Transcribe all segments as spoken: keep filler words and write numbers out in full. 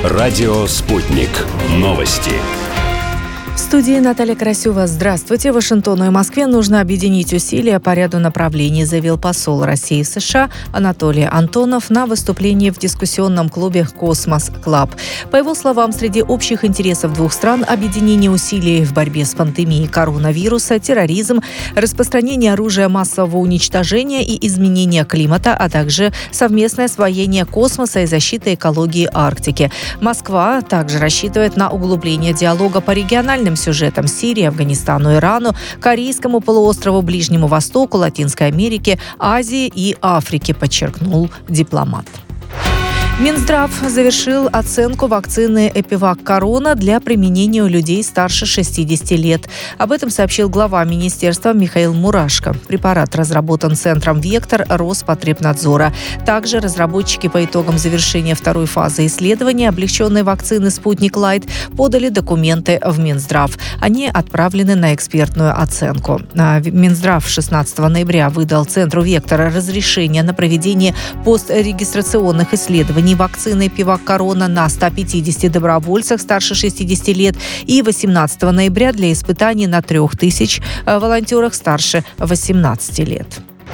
Радио «Спутник». Новости. В студии Наталья Красюва. Здравствуйте. Вашингтону и Москве нужно объединить усилия по ряду направлений, заявил посол России в США Анатолий Антонов на выступлении в дискуссионном клубе «Космос Клаб». По его словам, среди общих интересов двух стран объединение усилий в борьбе с пандемией коронавируса, терроризм, распространение оружия массового уничтожения и изменение климата, а также совместное освоение космоса и защита экологии Арктики. Москва также рассчитывает на углубление диалога по региональным сюжетам Сирии, Афганистану, Ирану, Корейскому полуострову, Ближнему Востоку, Латинской Америке, Азии и Африке, подчеркнул дипломат. Минздрав завершил оценку вакцины «Эпивак Корона» для применения у людей старше шестидесяти лет. Об этом сообщил глава министерства Михаил Мурашко. Препарат разработан центром «Вектор» Роспотребнадзора. Также разработчики по итогам завершения второй фазы исследования облегченной вакцины «Спутник Лайт» подали документы в Минздрав. Они отправлены на экспертную оценку. Минздрав шестнадцатого ноября выдал центру «Вектор» разрешение на проведение пострегистрационных исследований вакцины «Эпивак Корона» на ста пятидесяти добровольцах старше шестидесяти лет и восемнадцатого ноября для испытаний на трёх тысячах волонтерах старше восемнадцати лет.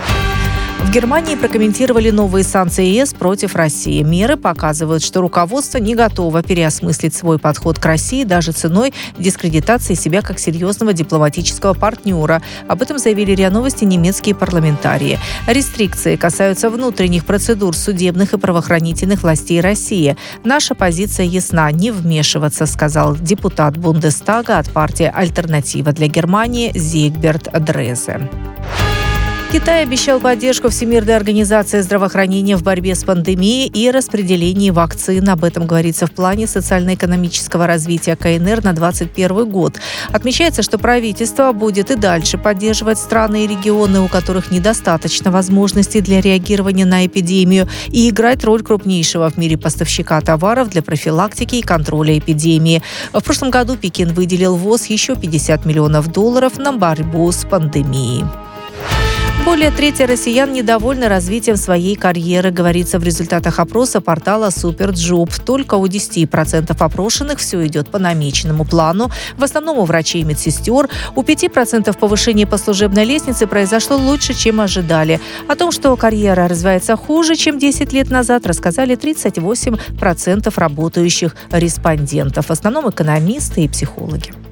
В Германии прокомментировали новые санкции ЕС против России. Меры показывают, что руководство не готово переосмыслить свой подход к России даже ценой дискредитации себя как серьезного дипломатического партнера. Об этом заявили РИА Новости немецкие парламентарии. Рестрикции касаются внутренних процедур судебных и правоохранительных властей России. Наша позиция ясна – не вмешиваться, сказал депутат Бундестага от партии «Альтернатива для Германии» Зигберт Дрезе. Китай обещал поддержку Всемирной организации здравоохранения в борьбе с пандемией и распределении вакцин. Об этом говорится в плане социально-экономического развития КНР на двадцать первый год. Отмечается, что правительство будет и дальше поддерживать страны и регионы, у которых недостаточно возможностей для реагирования на эпидемию, и играть роль крупнейшего в мире поставщика товаров для профилактики и контроля эпидемии. В прошлом году Пекин выделил ВОЗ еще пятьдесят миллионов долларов на борьбу с пандемией. Более трети россиян недовольны развитием своей карьеры, говорится в результатах опроса портала Суперджоп. Только у десяти процентов опрошенных все идет по намеченному плану, в основном у врачей и медсестер. У пяти процентов повышение по служебной лестнице произошло лучше, чем ожидали. О том, что карьера развивается хуже, чем десять лет назад, рассказали тридцать восемь процентов работающих респондентов, в основном экономисты и психологи.